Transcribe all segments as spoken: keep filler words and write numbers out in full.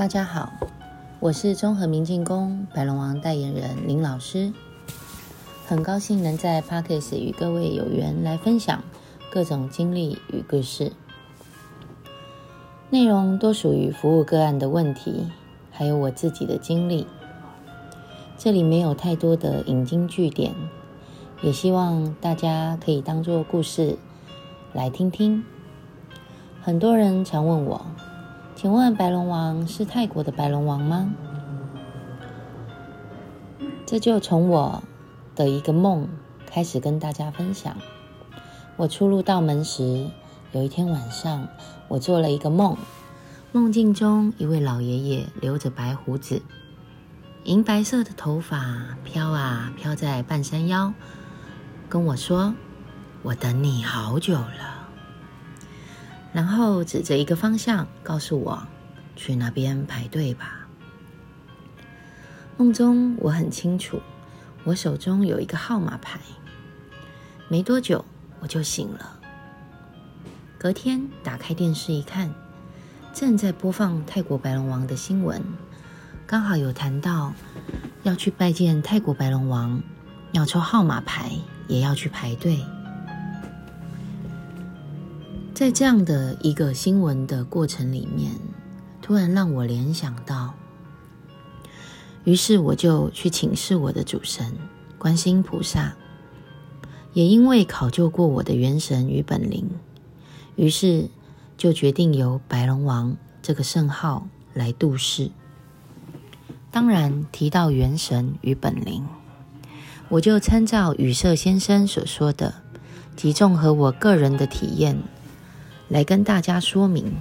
大家好，我是中和明镜宫白龙王代言人林老师，很高兴能在 Podcast 与各位有缘来分享各种经历与故事，内容多属于服务个案的问题，还有我自己的经历。这里没有太多的引经据典，也希望大家可以当作故事来听听。很多人常问我，请问白龙王是泰国的白龙王吗？这就从我的一个梦开始跟大家分享。我初入道门时，有一天晚上，我做了一个梦，梦境中一位老爷爷留着白胡子，银白色的头发飘啊飘在半山腰，跟我说：我等你好久了。然后指着一个方向告诉我，去那边排队吧。梦中我很清楚，我手中有一个号码牌。没多久我就醒了。隔天打开电视一看，正在播放泰国白龙王的新闻，刚好有谈到要去拜见泰国白龙王，要抽号码牌，也要去排队。在这样的一个新闻的过程里面，突然让我联想到，于是我就去请示我的主神观世音菩萨，也因为考究过我的元神与本灵，于是就决定由白龙王这个圣号来度世。当然提到元神与本灵，我就参照宇色先生所说的，及综合我个人的体验来跟大家说明。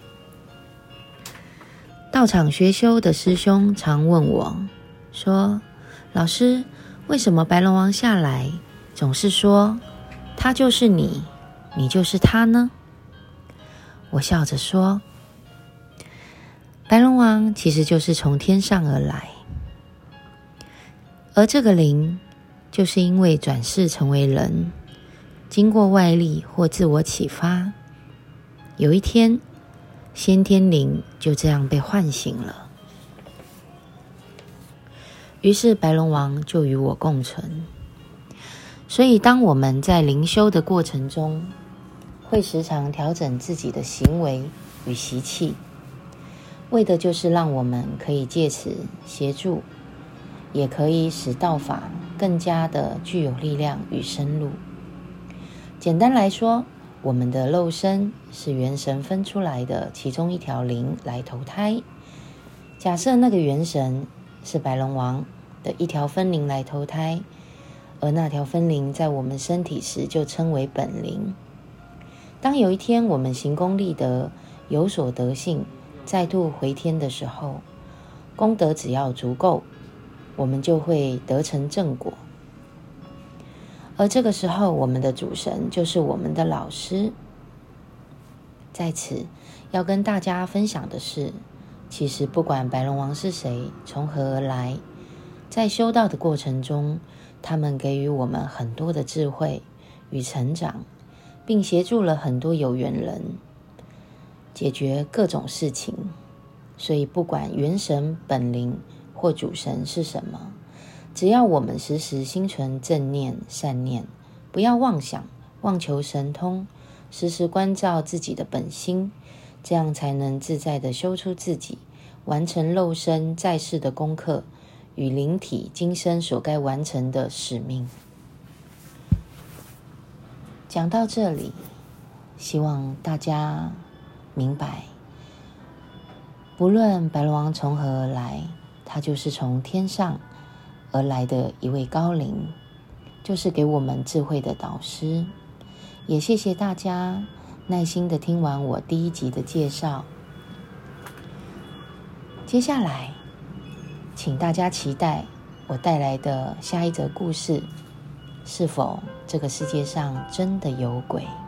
道场学修的师兄常问我说，老师，为什么白龙王下来总是说他就是你，你就是他呢？我笑着说，白龙王其实就是从天上而来，而这个灵就是因为转世成为人，经过外力或自我启发，有一天先天灵就这样被唤醒了，于是白龙王就与我共存。所以当我们在灵修的过程中，会时常调整自己的行为与习气，为的就是让我们可以借此协助，也可以使道法更加的具有力量与深入。简单来说，我们的肉身是元神分出来的其中一条灵来投胎。假设那个元神是白龙王的一条分灵来投胎，而那条分灵在我们身体时就称为本灵。当有一天我们行功立德，有所得性，再度回天的时候，功德只要足够，我们就会得成正果。而这个时候，我们的主神就是我们的老师。在此要跟大家分享的是，其实不管白龙王是谁，从何而来，在修道的过程中，他们给予我们很多的智慧与成长，并协助了很多有缘人解决各种事情。所以不管元神、本灵或主神是什么，只要我们时时心存正念、善念，不要妄想、妄求神通，时时关照自己的本心，这样才能自在地修出自己，完成肉身在世的功课与灵体今生所该完成的使命。讲到这里，希望大家明白，不论白龙王从何而来，他就是从天上而来的一位高灵，就是给我们智慧的导师。也谢谢大家耐心的听完我第一集的介绍。接下来请大家期待我带来的下一则故事，是否这个世界上真的有鬼？